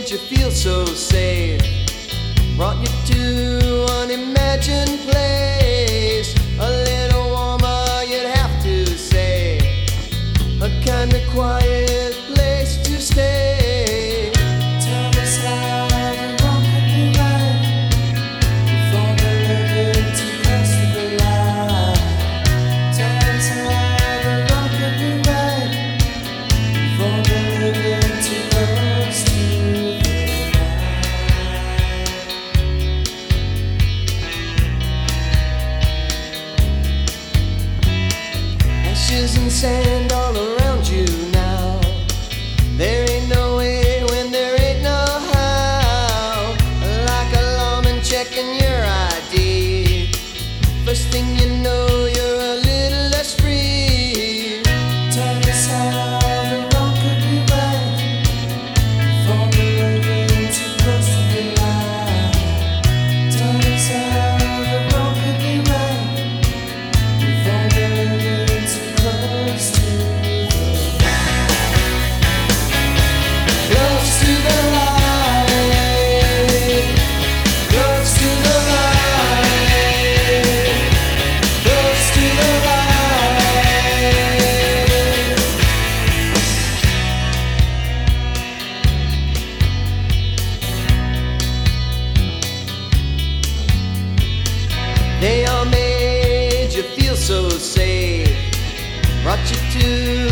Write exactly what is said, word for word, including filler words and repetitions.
made you feel so safe, brought you to an imagined place, a little warmer you'd have to say, a kind of quiet place to stay. Tell us how the wrong could be right before the living too close to the light. Tell us how the wrong could be right before the living too close to the light. Ashes and sand all around you now. There ain't no way when there ain't no how. Like a lawman checking your I D. First thing you know, you're a little less free. Tell us how the wrong could be right before the living too close to the light. Tell us how the wrong could be right before the living too close to the Close to the light. Close to the light. Close to the light. They all made you feel so safe, brought you to